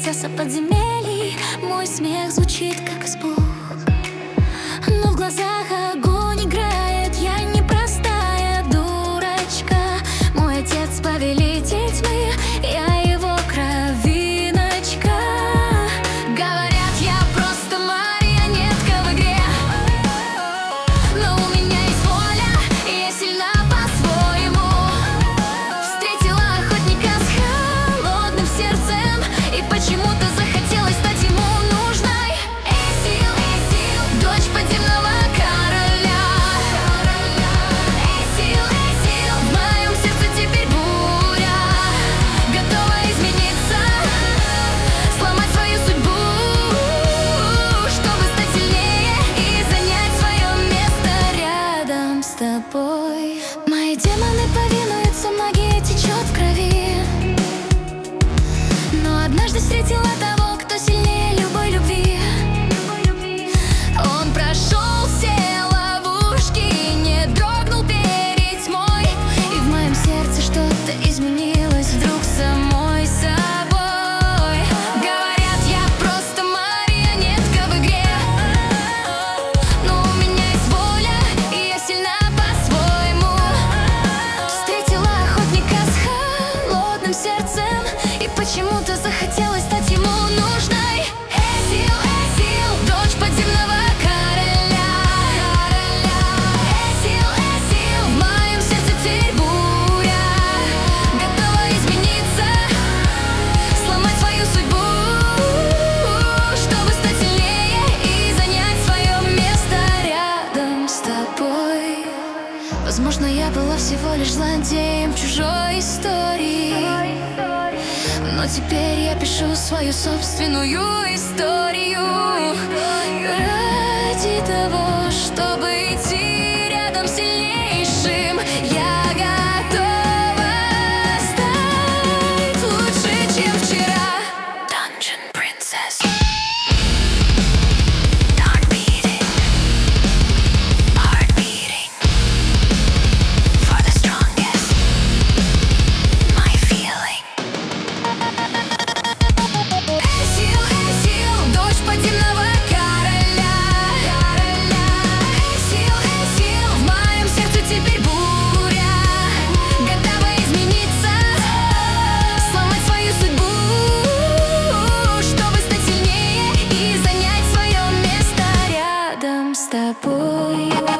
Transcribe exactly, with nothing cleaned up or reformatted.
принцесса подземелий. Мой смех звучит как испуг, но в глазах огонь играет. Я не простая дурочка. Мой отец повелитель тьмы, я его кровиночка. Говорят, я просто марионетка в игре, но у меня есть воля, и я сильна по-своему. Встретила охотника с холодным сердцем, и почему-то захотелось стать ему нужной. Эсил, Эсил, дочь подземного короля. Эсил, Эсил, в моем сердце теперь буря, готова измениться, сломать свою судьбу, чтобы стать сильнее и занять свое место рядом с тобой. Мои демоны повинуются, магия течет в крови, но однажды встретила того, кто сильнее любой любви. Он прошел все ловушки, не дрогнул перед тьмой, и в моем сердце что-то изменилось вдруг самой собой. Говорят, я просто марионетка в игре, но у меня есть воля, и я сильна по-своему. Встретила охотника с холодным сердцем, и почему-то захотелось стать ему нужной. Эсил, Эсил, дочь подземного короля. Эсил, Эсил, в моем сердце теперь буря, готова измениться, сломать свою судьбу, чтобы стать сильнее и занять свое место рядом с тобой. Возможно, я была всего лишь злодеем в чужой истории, но теперь я пишу свою собственную историю. Ради того, чтобы идти рядом с сильнейшим, я готова стать лучше, чем вчера. Dungeon Princess. Heart beating, heart beating for the strongest. My feeling. Эсил, Эсил, дочь подземного короля. Эсил, Эсил, в моем сердце теперь буря, готова измениться, сломать свою судьбу, чтобы стать сильнее и занять свое место рядом с тобой.